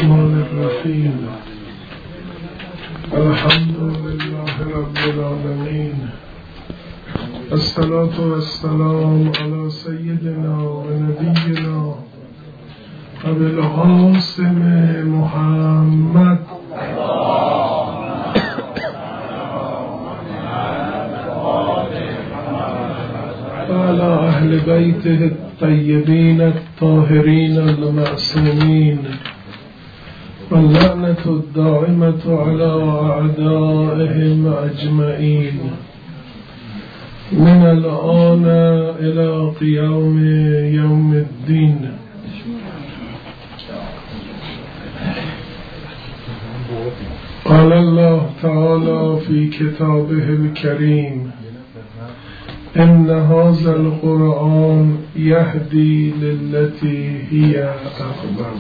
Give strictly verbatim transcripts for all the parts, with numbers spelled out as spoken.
الرحمن الرحيم الحمد لله رب العالمين الصلاة والسلام على سيدنا ونبينا أبي القاسم محمد وعلى أهل بيته الطيبين الطاهرين المعصومين واللعنة الدائمة على أعدائهم أجمعين من الآن إلى قيام يوم الدين. قال الله تعالى في كتابه الكريم: إن هذا القرآن يهدي للتي هي أقوم.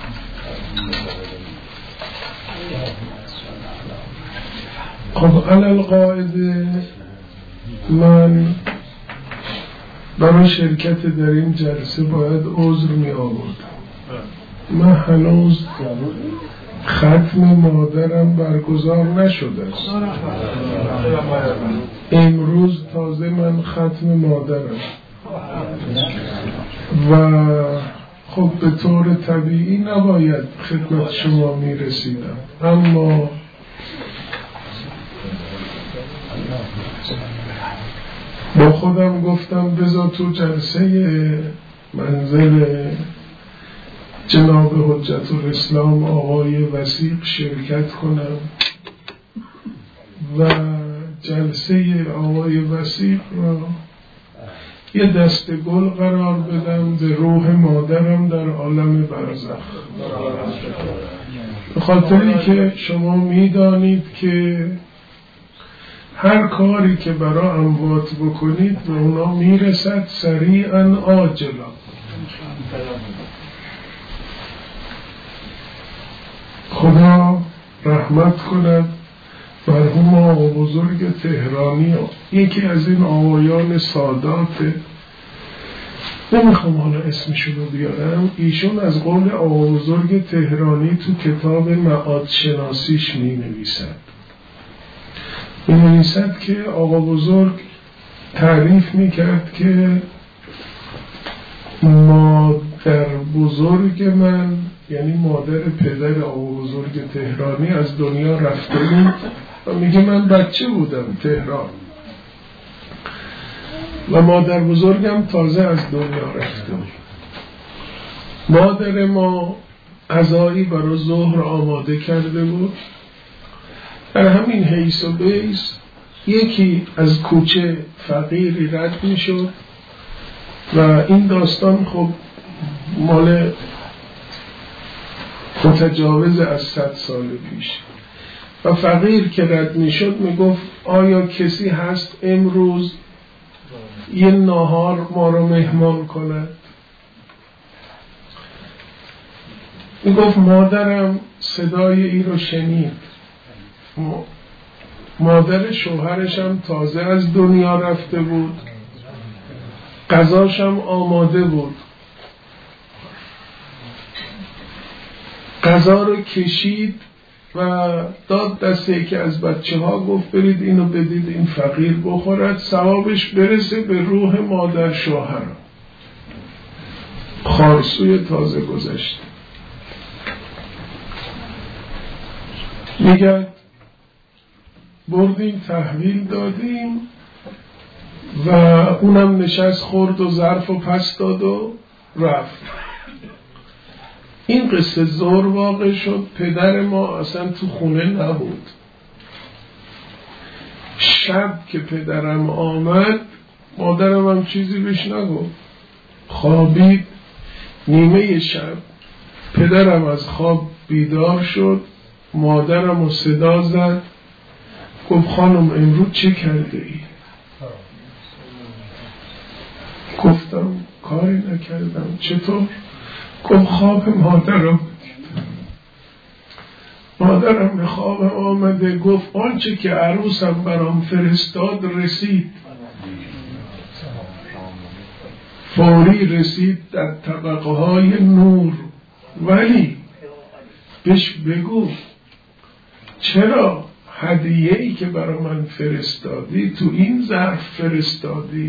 خب على القاعده من برای شرکت در این جلسه باید عذر می آوردم. من هنوز ختم مادرم برگزار نشده است. امروز تازه من ختم مادرم و خب به طور طبیعی نباید خدمت شما می رسیدم، اما با خودم گفتم بذار تو جلسه منزل جناب حجت الاسلام آقای وثیق شرکت کنم و جلسه آقای وثیق را یه دست گل قرار بدم به روح مادرم در عالم برزخ، به خاطری که شما میدانید که هر کاری که برای اموات بکنید به اونا میرسد سریعا عاجلا. خدا رحمت کند مرحوم آقا بزرگ تهرانی، یکی از این آقایان سادات، نمیخوام حالا اسمشون رو بیارم، ایشون از قول آقا بزرگ تهرانی تو کتاب معاد شناسیش می نویسد می نویسد که آقا بزرگ تعریف می کرد که مادر بزرگ من، یعنی مادر پدر آقا بزرگ تهرانی، از دنیا رفته بود و میگه من بچه بودم تهران و مادر بزرگم تازه از دنیا رفته بود. مادر ما غذایی برای ظهر آماده کرده بود، در همین حیث و بیس یکی از کوچه فقیری رد می شد و این داستان خب مال متجاوز از صد سال پیش، و فقیر که رد می شد می گفت آیا کسی هست امروز یه ناهار ما رو مهمان کند؟ می گفت مادرم صدای این رو شنید، مادر شوهرشم تازه از دنیا رفته بود، غذاشم آماده بود، غذا رو کشید و داد دست یکی از بچه ها، گفت برید اینو بدید این فقیر بخورد، ثوابش برسه به روح مادر شوهرم. خارسوی تازه گذشته. میگه بردیم تحویل دادیم و اونم نشست خورد و ظرف و پس داد و رفت. این قصه زور واقع شد، پدر ما اصلا تو خونه نبود. شب که پدرم آمد مادرم هم چیزی بهش نگفت، خوابید. نیمه شب پدرم از خواب بیدار شد، مادرم رو صدا زد، گفت خانم امروز چه کرده ای؟ گفتم کاری نکردم. چطور؟ گفت خواب مادرم دیدم. مادرم به خواب آمده، گفت آنچه که عروسم برام فرستاد رسید، فوری رسید در طبقه های نور، ولی بهش بگو چرا هدیه ای که برای من فرستادی تو این ظرف فرستادی؟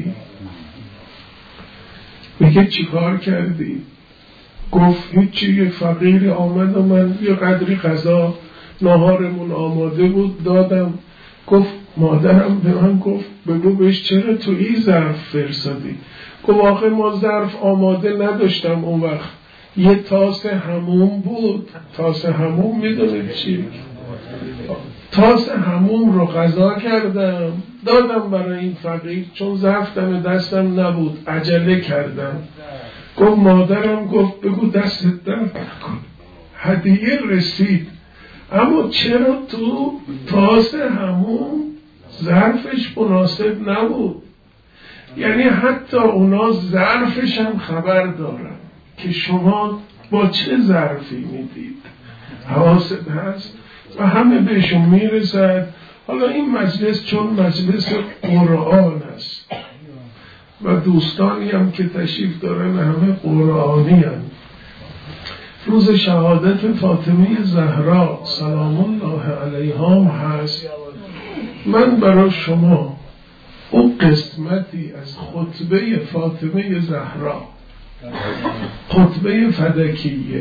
میگه چی کار کردی؟ گفت هیچی، یه فقیر آمد و من یه قدری غذا ناهارمون آماده بود دادم. گفت مادرم به من گفت بگو بهش چرا تو این ظرف فرستادی؟ گفت آخه ما ظرف آماده نداشتم اون وقت، یه تاس حموم بود. تاس حموم میدونید چی؟ تاس حموم رو غذا کردم دادم برای این فقیر، چون ظرف دم دستم نبود عجله کردم. گفت مادرم گفت بگو دستت درد نکن، هدیه رسید، اما چرا تو تاس حموم ظرفش مناسب نبود؟ یعنی حتی اونا ظرفش هم خبر دارن که شما با چه ظرفی میدید، حواست هست و همه بهشون میرسد. حالا این مجلس چون مجلس قرآن است و دوستانی هم که تشریف دارن همه قرآنی هم، روز شهادت فاطمه زهرا سلام الله علیها هست، من برای شما اون قسمتی از خطبه فاطمه زهرا، خطبه فدکیه،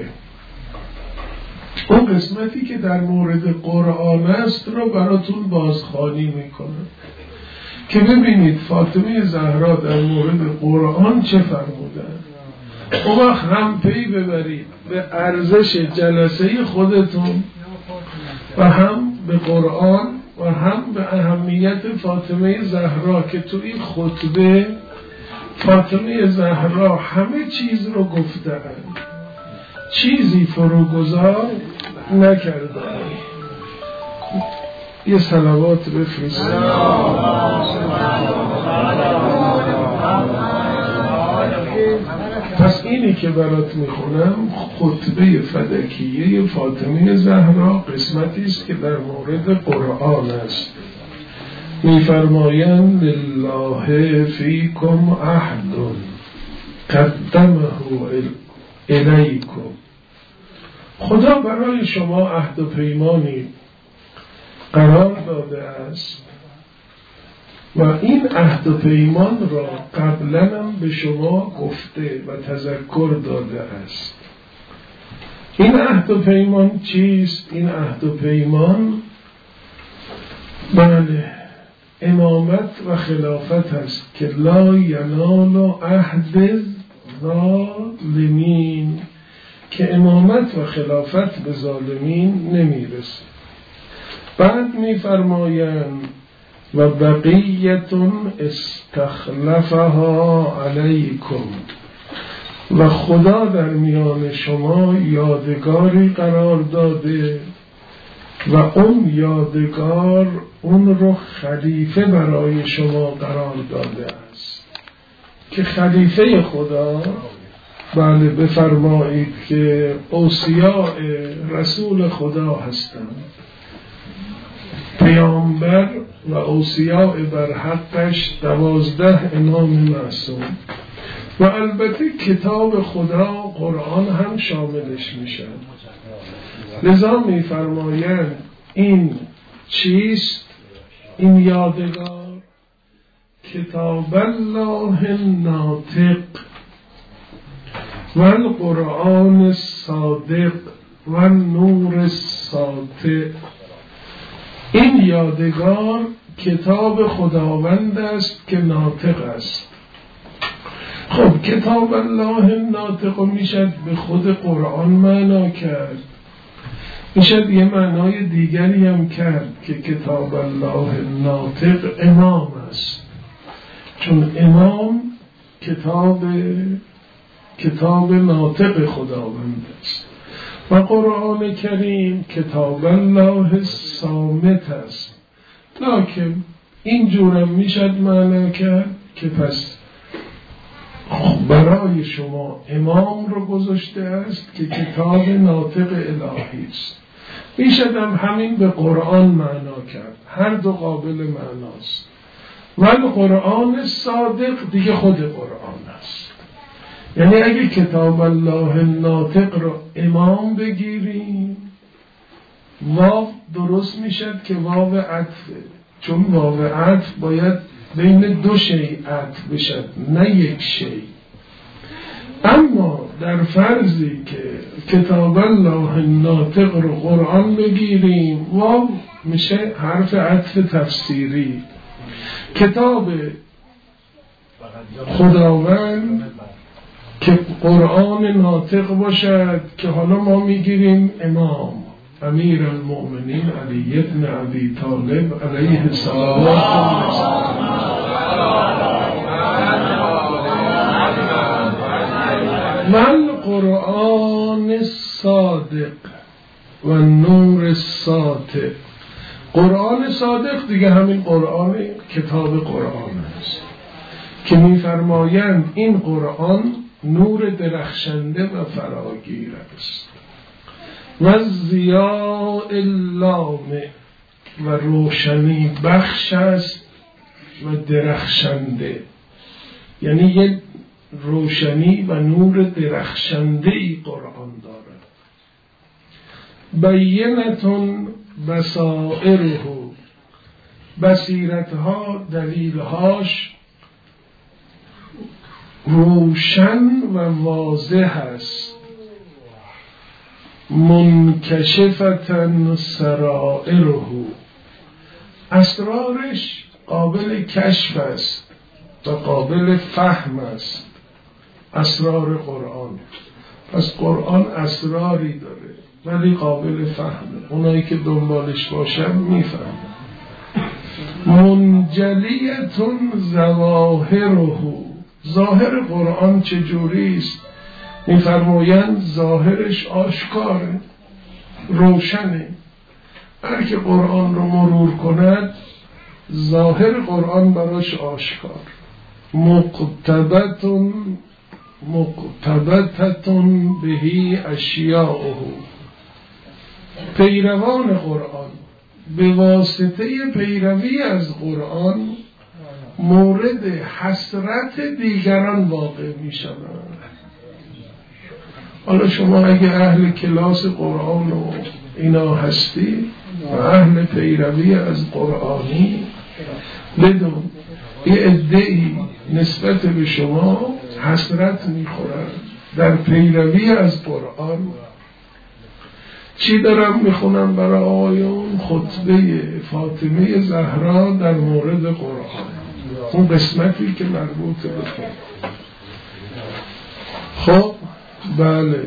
اون قسمتی که در مورد قرآن است رو براتون بازخوانی میکنم که ببینید فاطمه زهرا در مورد قرآن چه فرمودن. اون وقت هم پی ببرید به ارزش جلسه خودتون و هم به قرآن و هم به اهمیت فاطمه زهرا که تو این خطبه فاطمه زهرا همه چیز رو گفتن، چیزی فروگذار نکردن. یه صلوات بفرستید. پس اینی که برات میخونم خطبه فدکیه فاطمه زهرا، قسمتی است که در مورد قرآن است. میفرمایند لله فیکم عهد قدمه الیکم، خدا برای شما عهد و پیمانی قرار داده است و این عهد و پیمان را قبلا هم به شما گفته و تذکر داده است. این عهد و پیمان چیست؟ این عهد و پیمان بله امامت و خلافت است که لا ینال عهد ظالمین، که امامت و خلافت به ظالمین نمیرسه. بعد میفرمایند و بقیتون استخلفها علیکم، و خدا در میان شما یادگاری قرار داده و اون یادگار اون رو خلیفه برای شما قرار داده است که خلیفه خدا بله بفرمایید که اوصیاء رسول خدا هستند، پیامبر و اوصیاء بر حقش دوازده امام معصوم و البته کتاب خدا قرآن هم شاملش میشه. لذا میفرمایند این چیست؟ این یادگار کتاب الله ناطق و القرآن صادق و نور ساطع. این یادگار کتاب خداوند است که ناطق است. خب کتاب الله ناطق میشد به خود قرآن معنا کرد، میشد یه معنای دیگری هم کرد که کتاب الله ناطق امام است، چون امام کتاب کتاب ناطق خداوند است و قرآن کریم کتاب الله صامت است. لکن این جورم میشد معنا کرد که پس برای شما امام رو گذاشته است که کتاب ناطق الهی است. میشدم همین به قرآن معنا کرد، هر دو قابل معناست. ولی قرآن صادق دیگه خود قرآن است. یعنی اگه کتاب الله ناطق رو امام بگیریم واو درست میشد که واو عطفه، چون واو عطف باید بین دو شی عطف بشد نه یک شی. اما در فرضی که کتاب الله ناطق رو قرآن بگیریم، واو میشه حرف عطف تفسیری. کتاب خداوند که قرآن ناطق باشد که حالا ما میگیریم امام امیر المؤمنین علی ابن ابی طالب علیه السلام و القرآن الصادق و نور الساطع. قرآن صادق دیگه همین قرآن کتاب قرآن است که می‌فرمایند این قرآن نور درخشنده و فراگیر است و ضیاء لامع و روشنی بخش است و درخشنده، یعنی یک روشنی و نور درخشنده ای قرآن دارد. بینتون بصائره، بصیرتها دلیلهاش روشن و واضح است. منکشفتن سرائره، اسرارش قابل کشف است و قابل فهم است. اسرار قرآن، پس قرآن اسراری داره ولی قابل فهمه، اونایی که دنبالش باشن میفهمن. منجلیتون ظواهره، ظاهر قرآن چجوری است؟ میفرمایند ظاهرش آشکاره، روشنه. هر که قرآن رو مرور کند ظاهر قرآن براش آشکار. مقتبتون مقتبتتون بهی اشیاءه، پیروان قرآن به واسطه پیروی از قرآن مورد حسرت دیگران واقع می شوند. حالا شما اگه اهل کلاس قرآن و اینا هستی و اهل پیروی از قرآنی، بدون یه عده‌ای نسبت به شما حسرت میخورن در پیروی از قرآن. چی دارم میخونم برای آقایون؟ خطبه فاطمه زهرا در مورد قرآن، اون قسمتی که مربوط به قرآن. خب بله،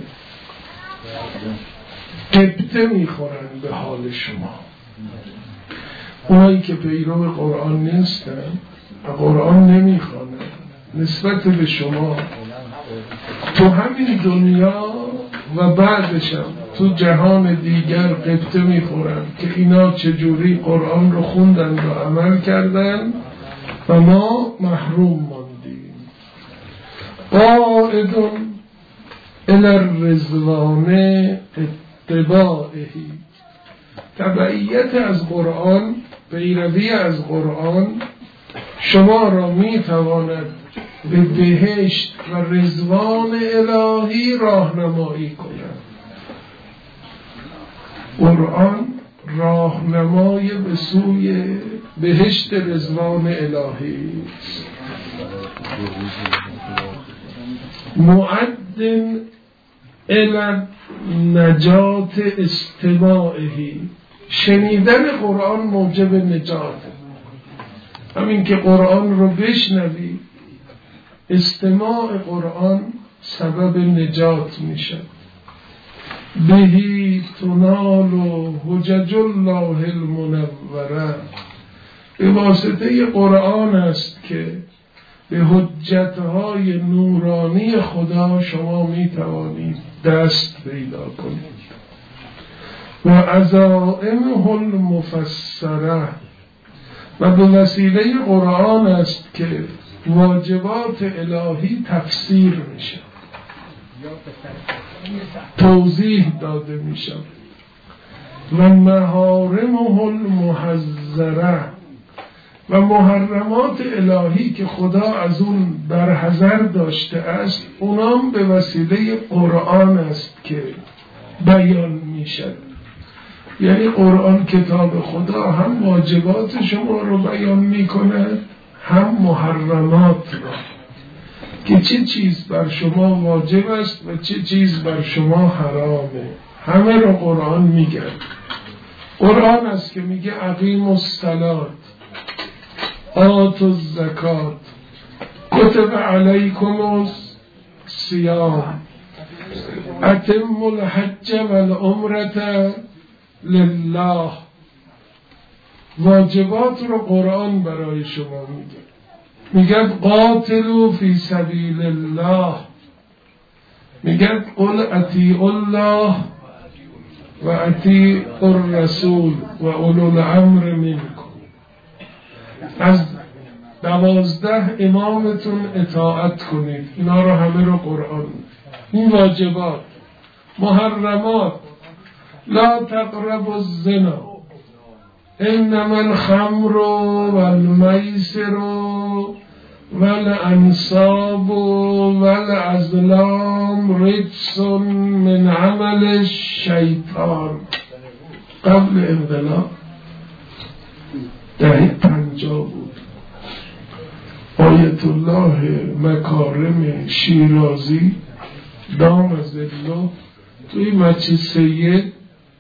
قبطه میخورن به حال شما. اونایی که پیرو قرآن نیستن و قرآن نمیخوانن، نسبت به شما تو همین دنیا و بعدش هم تو جهان دیگر قبطه میخورن که اینا چجوری قرآن رو خوندن و عمل کردن و ما محروم ماندیم. قائدون الی الرضوان اتباعهی، تبعیت از قرآن، پیروی از قرآن شما را میتواند به بهشت و رضوان الهی راهنمایی کند. قرآن راهنمای به سوی بهشت رضوان الهی است. معدن الی نجات استماعهی، شنیدن قرآن موجب نجات. همین که قرآن رو بشنوی، استماع قرآن سبب نجات میشه. بهی تنال حجج الله المنوره، به واسطه قرآن است که به حجتهای نورانی خدا شما میتوانید دست پیدا کنید. و عزائمه المفسره، و به وسیله قرآن است که واجبات الهی تفسیر میشه، توضیح داده میشه. و محارمه المحذره، و محرمات الهی که خدا از اون برحذر داشته است، اونام به وسیله قرآن است که بیان میشد. یعنی قرآن کتاب خدا هم واجبات شما رو بیان میکنه هم محرمات را، که چه چیز بر شما واجب است و چه چیز بر شما حرامه، همه رو قرآن میگه. قرآن است که میگه اقیموا الصلاة آتوا الزکات کتب علیکم الصیام اتموا الحج والعمرة لله. واجبات رو قرآن برای شما میگه. میگه قاتلوا فی سبیل الله، میگه قل اطیعوا الله و اطیعوا الرسول و اولو الامر منکم. از دوازده امامتون اطاعت کنید. اینا رو همه رو قرآن. این واجبات. محرمات: لا تقربوا الزنا انما الخمر والمیسر والانصاب والازلام رجس من عمل الشیطان. قبل انقلاب دهه پنجاه بود. آیت الله مکارم شیرازی دام ذله توی مسجد سید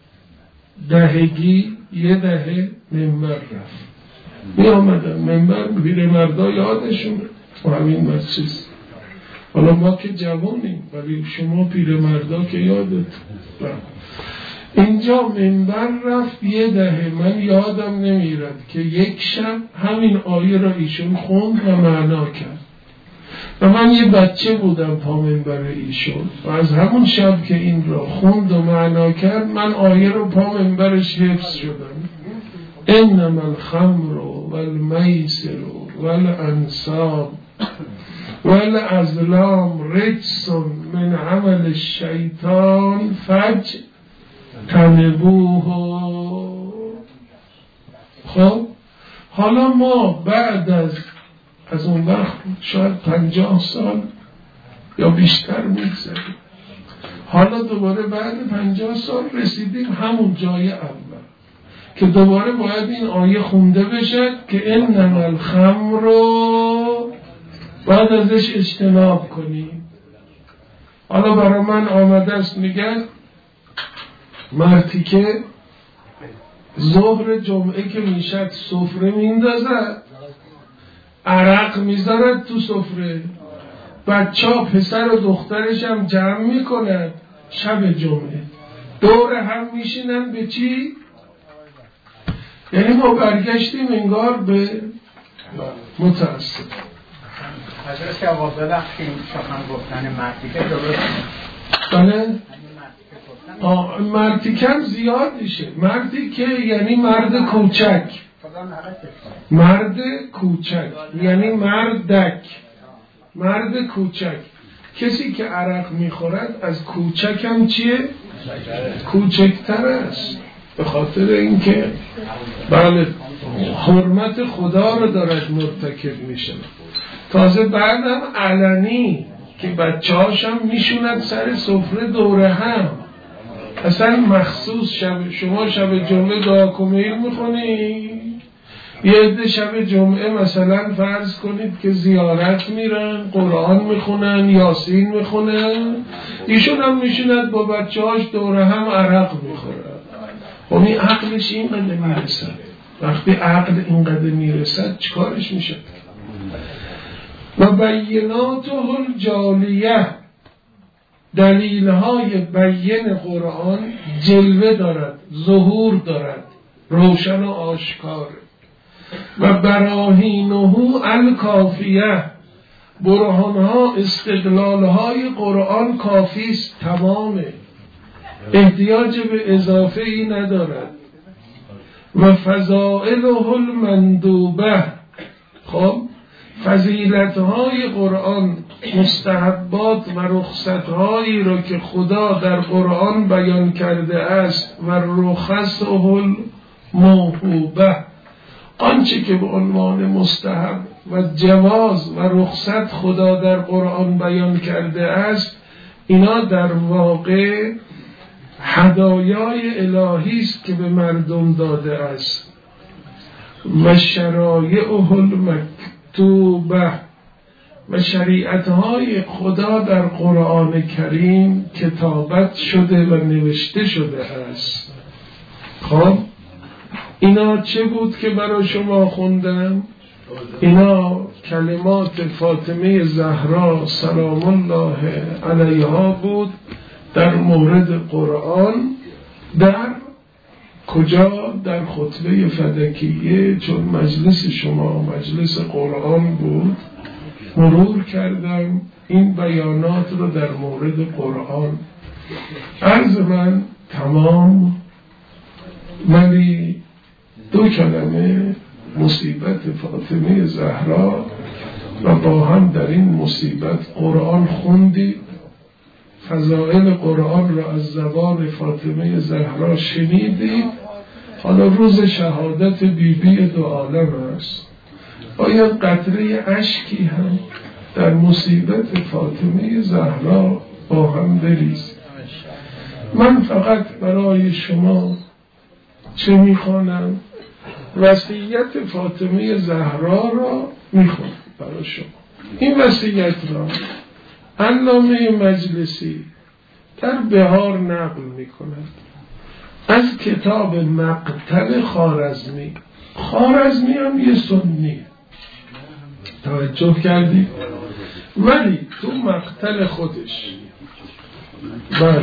دهگی یه دهه منبر رفت. می آمدن منبر بیر مردا یادشونه و همین مسجد. حالا ما که جوانیم ولی شما پیر مردا که یادت رفت. اینجا منبر رفت یه دهه، من یادم نمیرد که یک شب همین آیه را ایشون خوند و معنا کرد و من یه بچه بودم پا منبر ایشون و از همون شب که این را خوند و معنا کرد من آیه رو پا منبرش حفظ شدم. انما الخمر والمیسر والانصاب والازلام رجس من عمل الشیطان فاجتنبوه. خب حالا ما بعد از از اون وقت شاید پنجاه سال یا بیشتر میگذاریم، حالا دوباره بعد پنجاه سال رسیدیم همون جای اول که دوباره باید این آیه خونده بشه که انما الخمر رو باید ازش اجتناب کنیم. حالا برای من آمده است میگن مردی که ظهر جمعه که میشد سفره میندازد، عرق میذارد تو سفره، بچه ها پسر و دخترش هم جمع میکنند شب جمعه دور هم میشینن به چی؟ یعنی ما برگشتیم انگار به متاسف. حضرت که آقا ببخشیم شخن گفتن مرتیکه درست بله؟ مرتیکم زیاد میشه. مرتیکه یعنی مرد کوچک، مرد کوچک یعنی مردک، مرد کوچک. کسی که عرق میخورد از کوچک هم چیه؟ کوچکتر است، به خاطر اینکه بله حرمت خدا رو دارد مرتکب میشه. تازه بعدم علنی که بچه هاشم میشوند سر سفره دوره هم. اصلا مخصوص شب شما شب جمعه دعا کمیل میخونی، یه عده شب جمعه مثلا فرض کنید که زیارت میرن، قرآن میخونن، یاسین میخونن، ایشون هم میشوند با بچه هاش دوره هم عرق میخورن. و این عقلش اینقدر میرسد. وقتی عقل اینقدر میرسد چیکارش میشه؟ و بیناته الجالیه، دلیلهای بین قرآن جلوه دارد، ظهور دارد، روشن و آشکار. و براهینه الکافیه، برهانها استدلالهای قرآن کافیست، تمامه، احتیاج به اضافه ای ندارد. و فضائله المندوبه، خب فضیلت‌های قرآن، مستحبات و رخصت‌هایی را که خدا در قرآن بیان کرده است و رخصه الموهوبه، آنچه که به عنوان مستحب و جواز و رخصت خدا در قرآن بیان کرده است، اینا در واقع هدایای الهی است که به مردم داده است و شرایعه المکتوبه و شریعتهای خدا در قرآن کریم کتابت شده و نوشته شده است. خب اینا چه بود که برای شما خوندم؟ اینا کلمات فاطمه زهرا سلام الله علیها بود در مورد قرآن. در کجا؟ در خطبه فدکیه، چون مجلس شما مجلس قرآن بود مرور کردم این بیانات رو در مورد قرآن. عرض من تمام، ولی دو کلمه مصیبت فاطمه زهرا و با هم در این مصیبت قرآن خوندید، فضائل قرآن را از زبان فاطمه زهرا شنیدید. حالا روز شهادت بی بی دو عالم است، باید قطره اشکی هم در مصیبت فاطمه زهرا با هم بریزید. من فقط برای شما چه میخوانم؟ وصیت فاطمه زهرا را میخوانم برای شما. این وصیت را علامه مجلسی در بهار نقل میکند از کتاب مقتل خوارزمی. خوارزمی هم یه سنی، توجه کردید؟ ولی تو مقتل خودش بله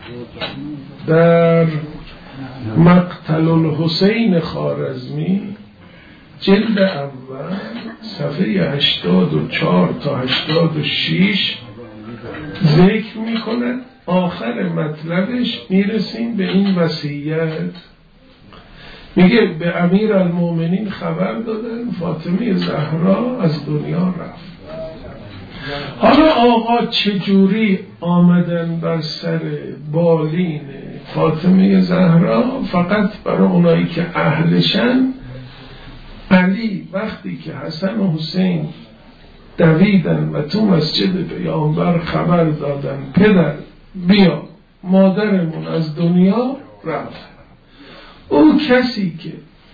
در مقتل الحسین خوارزمی جلد اول صفحه هشتاد و چهار تا هشتاد و شش ذکر میکنه. آخر مطلبش میرسیم به این وصیت، میگه به امیر المومنین خبر دادن فاطمه زهرا از دنیا رفت. حالا آقا چجوری آمدن بر سر بالین فاطمه زهرا؟ فقط برای اونایی که اهلشن، علی وقتی که حسن و حسین دویدن و تو مسجد پیامبر خبر دادن پدر بیا مادرمون از دنیا رفت، اون کسی که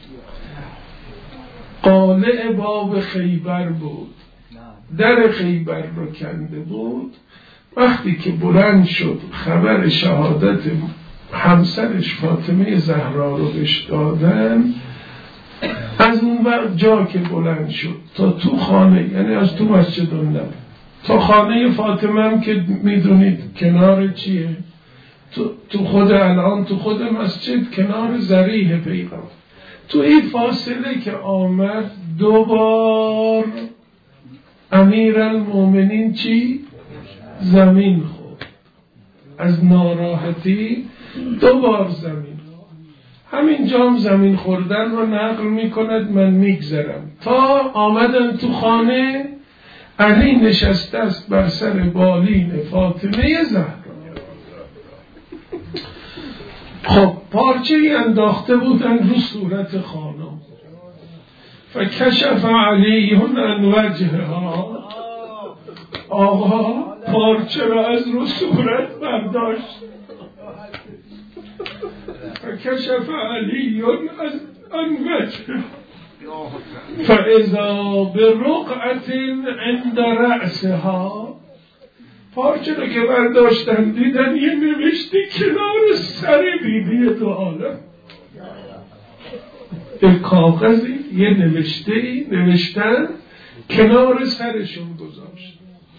قالع باب خیبر بود، در خیبر رو کنده بود، وقتی که بلند شد خبر شهادت همسرش فاطمه زهرا رو بهش دادن، از اون وقت جا که بلند شد تا تو خانه، یعنی از تو مسجد النبی تا خانه فاطمه هم که میدونید کنار چیه؟ تو, تو خود الان تو خود مسجد کنار ذریح پیغمبر. تو این فاصله که آمد دوبار امیر المومنین چی؟ زمین خورد، از ناراحتی دوبار زمین خورد. همین جام زمین خوردن رو نقل میکند، من میگذرم تا آمدن تو خانه، علی نشسته است بر سر بالین فاطمه زهرا. خب پارچه انداخته بودن رو صورت خانم، فکشف علی عن وجهها، آقا پارچه را از رو صورت برداشت، فکشف علی عن وجهها فاذا برقعة عند رأسها، پارچه رو که برداشتن دیدن یه نوشته کنار سر بیبی دو عالم، به کاغذی یه نوشته نوشتن کنار سرشون گذاشت.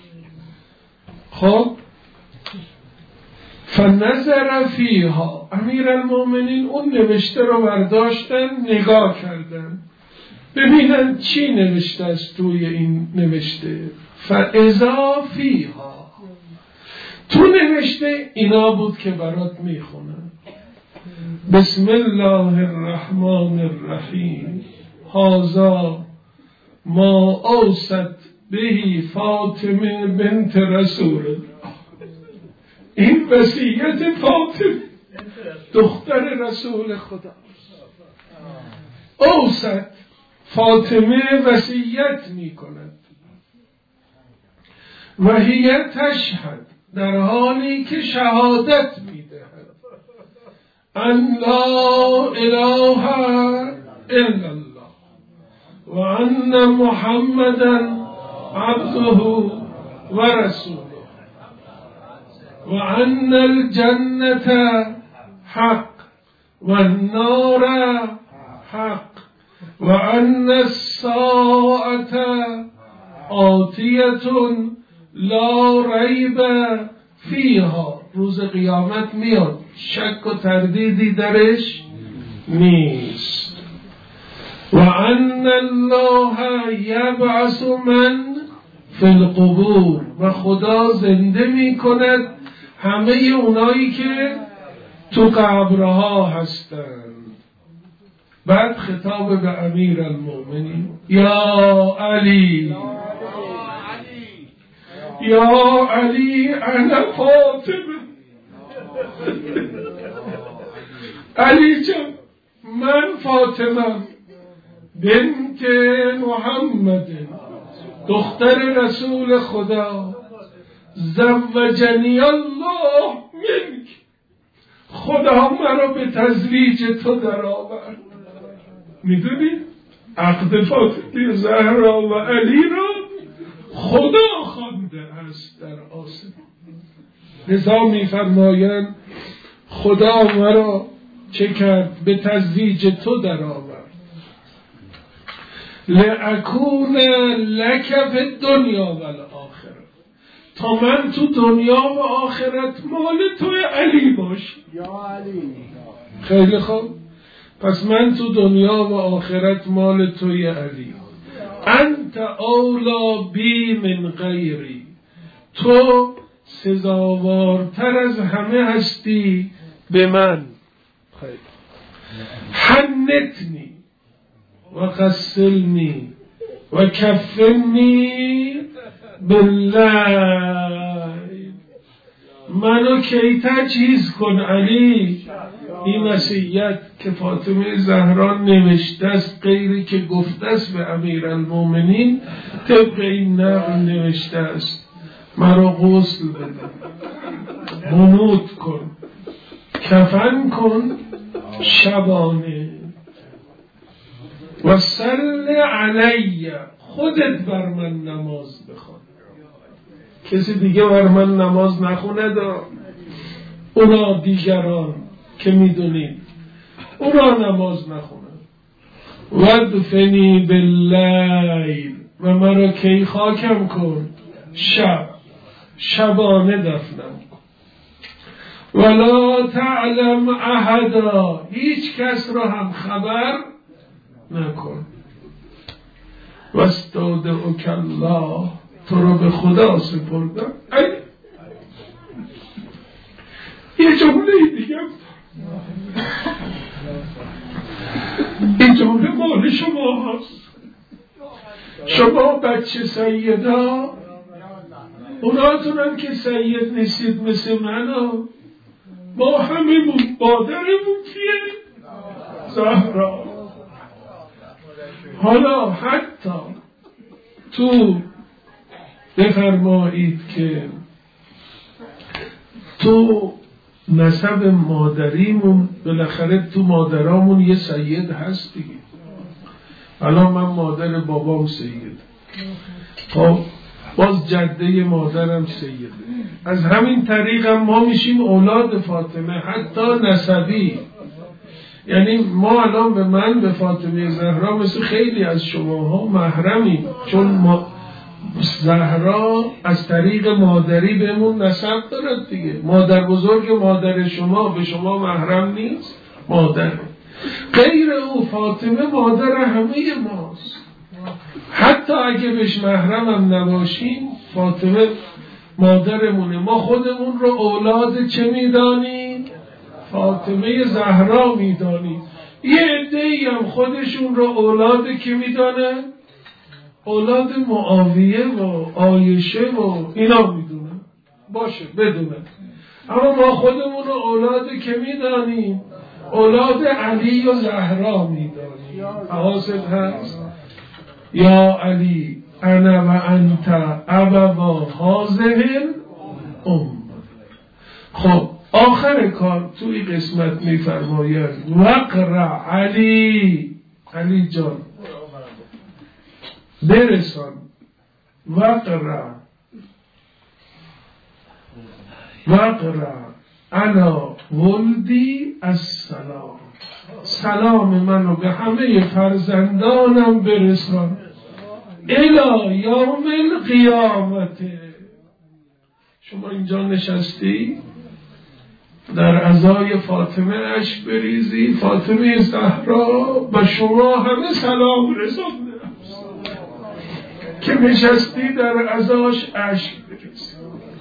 خب فنظر فیها، امیر المومنین اون نوشته رو برداشتن نگاه کردن ببینن چی نوشته است توی این نوشته. فاذا فیها، تو نوشته اینا بود که برات میخونم: بسم الله الرحمن الرحیم، هذا ما اوصت بهی فاطمه بنت رسول الله. این وصیت فاطمه دختر رسول خدا. اوصت، فاطمه وصیت میکند، و هی تشهد، در حالی که شهادت میدهد. ان لا اله الا الله و ان محمدا عبده و رسوله و ان الجنة حق و النار حق و ان الساعة آتیة لا ریب فیها، روز قیامت میاد، شک و تردیدی درش نیست. و ان الله یبعث من فی القبور، و خدا زنده میکند همه اونایی که تو قبرها هستند. بعد خطاب به امیر المؤمنین، یا علی یا علی انا فاطمه، علی جان من فاطمه بنت محمد دختر رسول خدا، زوجنی الله منک، خدا مرا به تزویج تو در آورد. میدونی عقد فاطمه زهرا و علی را خدا خوانده است در آسمان. لذا میفرمایند خدا مرا چه کرد؟ به تزویج تو در آورد. لأکون لک فی الدنیا و الاخره، تا من تو دنیا و آخرت مال توی علی باشم. یا علی. خیلی خوب، پس من تو دنیا و آخرت مال توی علی. انت اولا بی من غیری، تو سزاوارتر از همه هستی به من. خیلی حنتنی و غسلنی و کفنی باللیل، منو کی تجهیز کن علی. این وصیت که فاطمه زهرا نوشته است، غیری که گفته است به امیرالمومنین، طبق این نقل نوشته است مرا غسل بده، بنود کن، کفن کن شبانه، و صل علی، خودت بر من نماز بخوان، کسی دیگه بر من نماز نخونه دا. اونا دیگران که میدونید اونا نماز نخونه. ودفنی باللیل، و مرا کی خاکم کن؟ شب، شبانه دفنم کن. ولا تعلم احدا، هیچ کس را هم خبر نکن. واستودعک الله، تو رو به خدا سپردم. یه جمله دیگه، این جمله مال شما هست. شما بچه سیدا، اوناتونم که سید نیستید مثل من، ما همه مادرمون کیه؟ زهرا. حالا حتی تو بفرمایید که تو نسب مادریمون، بالاخره تو مادرامون یه سید هست دیگه. الان من مادر بابام سید، خب باز جده مادرم سیده، از همین طریق هم ما میشیم اولاد فاطمه، حتی نسبی. یعنی ما الان به من، به فاطمه زهرا، مثل خیلی از شماها محرمیم، چون ما زهرا از طریق مادری بهمون نسب دارد دیگه. مادر بزرگ مادر شما به شما محرم نیست، مادر. غیر او فاطمه مادر همه ماست. حتی اگه بهش محرم هم نباشیم، فاطمه مادرمونه. ما خودمون رو اولاد چه میدانیم؟ فاطمه زهرا میدانیم. یه عده‌ای هم خودشون رو اولاد که میدانه؟ اولاد معاویه و عایشه و اینا میدونن. باشه بدونن. اما ما خودمون رو اولاد که میدانیم؟ اولاد علی و زهرا میدانیم. حواست هست؟ یا علی انا و انت ابوا هذه الامه. خب آخر کار توی قسمت میفرماید وقرع علی، علی جان برسان، وقرع وقرع علا ولدی السلام، سلام منو به همه فرزندانم برسان الی یوم القیامت. شما اینجا نشستی در عزای فاطمه اشک بریزی، فاطمه زهرا و شما همه سلام رسانده که نشستی در عزاش اشک بریزی.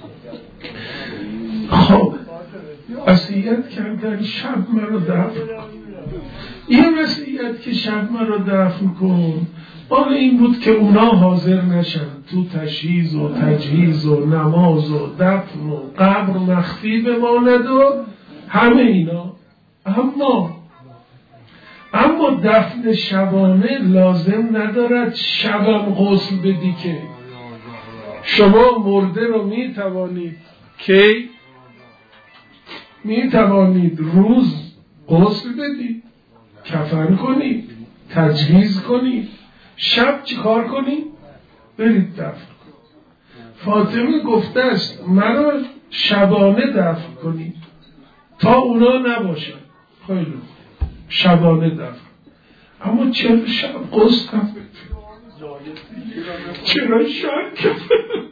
خب وصیت کردن شب مرا دفن کن. این وصیت که شب مرا دفن کن مال این بود که اونا حاضر نشن تو تشییع و تجهیز و نماز و دفن و قبر مخفی بماند و همه اینا. اما اما دفن شبانه لازم ندارد شبم غسل بدی که شما مرده رو می توانید که می توانید روز غسل بدید، کفن کنید، تجهیز کنید، شب چی کار کنید؟ برید دفن کنید. فاطمه گفته است مرا شبانه دفن کنید تا اونا نباشن. خیلی شبانه دفن. اما چرا شب غسل هم بدید؟ چرا شب کفن؟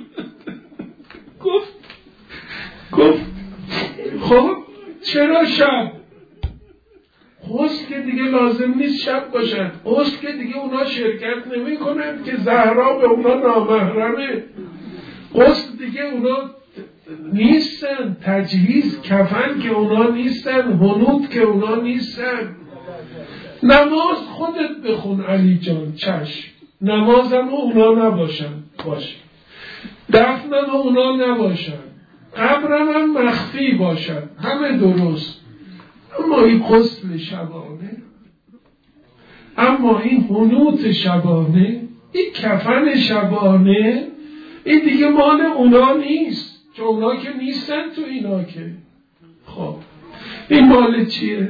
گفت گفت خب چرا شب؟ غسل که دیگه لازم نیست شب باشد، غسل که دیگه اونا شرکت نمی کنند که زهرا به اونا نامحرمه، غسل دیگه اونا نیستن، تجهیز کفن که اونا نیستن، حنوط که اونا نیستن. نماز خودت بخون علی جان، چشم، نمازم اونا نباشن، باشه، دفنم اونا نباشن، قبرم هم مخفی باشن، همه درست. اما این غسل شبانه، اما این حنوط شبانه، این کفن شبانه، این دیگه مال اونا نیست، چون اونا که نیستن تو اینا که. خب این مال چیه؟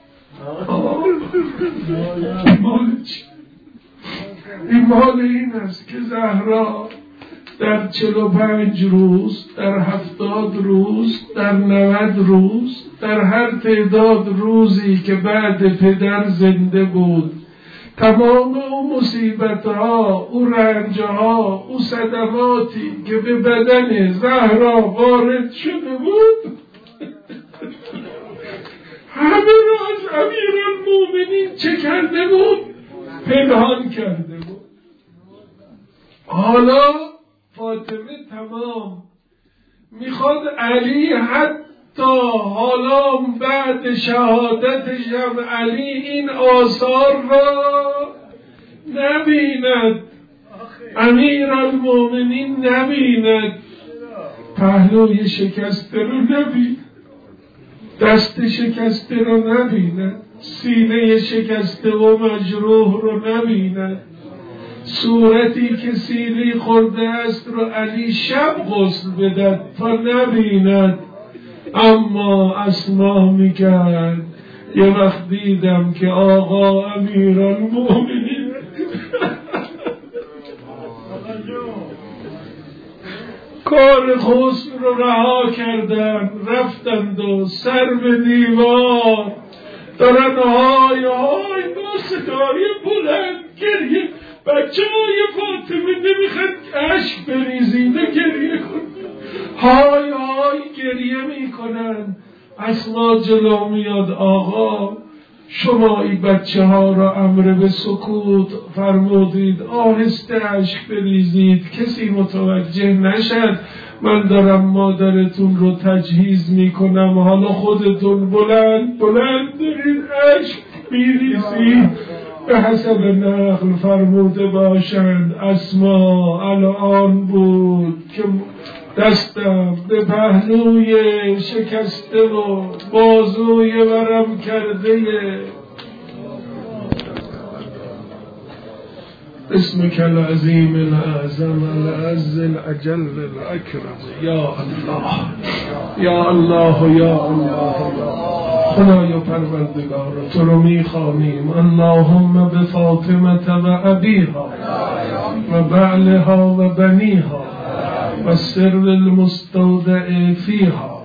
این مال چیه؟ این مال این است که زهرا در چل و پنج روز، در هفتاد روز، در نود روز، در هر تعداد روزی که بعد پدر زنده بود، تمام اون مصیبتها، اون رنجها، اون صدماتی که به بدن زهرا وارد شده بود همه را از امیرالمومنین چه کرده بود؟ پنهان کرده بود. حالا فاطمه تمام میخواد علی حتی حالا بعد شهادتش هم علی این آثار را نبیند، امیرالمومنین نبیند، پهلوی شکسته رو نبیند، دست شکسته رو نبیند، سینه شکسته و مجروح رو نبیند، صورتی که سیلی خورده است رو علی شب غسل بدد تا نبیند. اما اسما میکرد یه وقت دیدم که آقا امیرالمومنین کار غسل رو رها کردن، رفتند و سر به دیوار دارن های های با صدای بلند گریه. بچه های فاطمه نمیخواد اشک بریزیده گریه کن، های های گریه میکنن. اسما جلو میاد آقا شما این بچه ها را امر به سکوت فرمودید، آهسته اشک بریزید، کسی متوجه نشد، من دارم مادرتون رو تجهیز میکنم، حالا خودتون بلند بلند دارید اشک میریزید. به حسب نقل فرموده باشند اسما الان بود که دستم به پهلوی شکسته و بازوی ورم کرده اسمك العظیم الاعظم العز الاجل الاکرم. یا الله یا الله یا الله. خدایا پروردگار تو رو میخوانیم. اللهم بفاطمه و ابیها و بعلها و بنیها و سر المستودع فیها.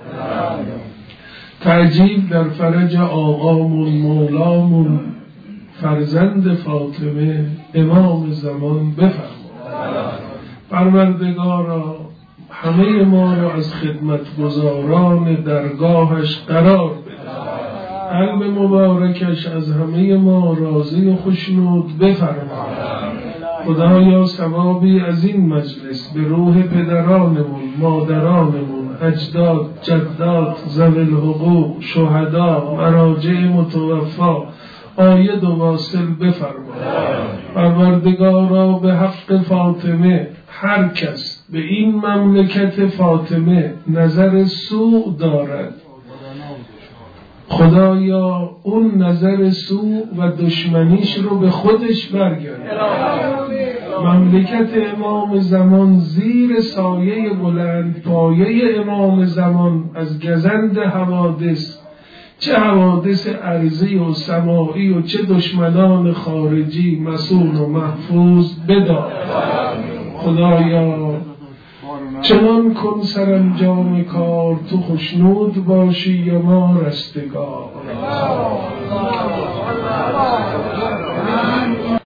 تعجیل در فرج آقامون مولامون فرزند فاطمه امام زمان بفرما. پروردگارا همه ما را از خدمتگزاران درگاهش قرار بده. قلب مبارکش از همه ما راضی و خوشنود بفرما. خدایا ثوابی از این مجلس به روح پدرانمون، مادرانمون، اجداد، جدات، ذوی الحقوق، شهدا، مراجع متوفا آید و واصل بفرما. پروردگارا به حق فاطمه هر کس به این مملکت فاطمه نظر سوء دارد، خدایا اون نظر سوء و دشمنیش رو به خودش برگرد. مملکت امام زمان زیر سایه بلند پایه امام زمان از گزند حوادث، چه حوادث ارضی و سماعی و چه دشمنان خارجی مسئول و محفوظ بدار. خدایا چنان کن سرانجام کار تو خوشنود باشی یا ما رستگار.